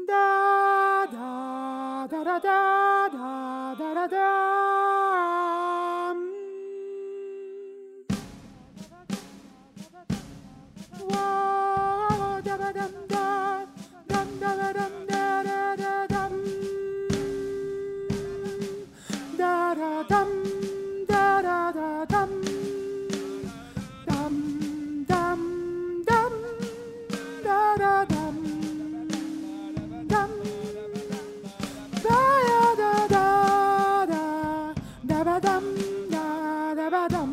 da da da da da da da da da. Whoa, da da dum da dum da da dum da da da dum da da dum da da da dum dum dum dum da da dum dum da da da da da ba dum da ba dum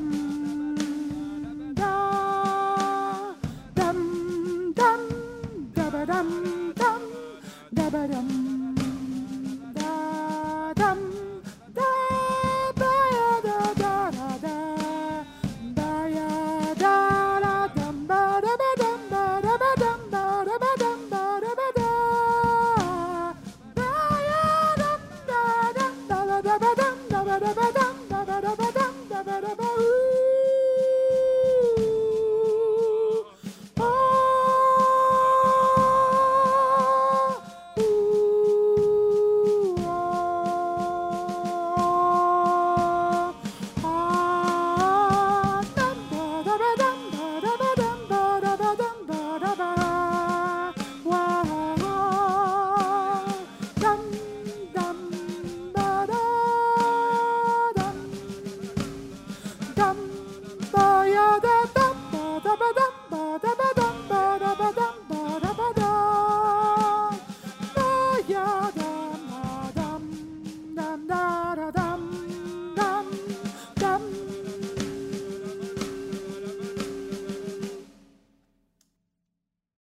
da dum dum da ba dum.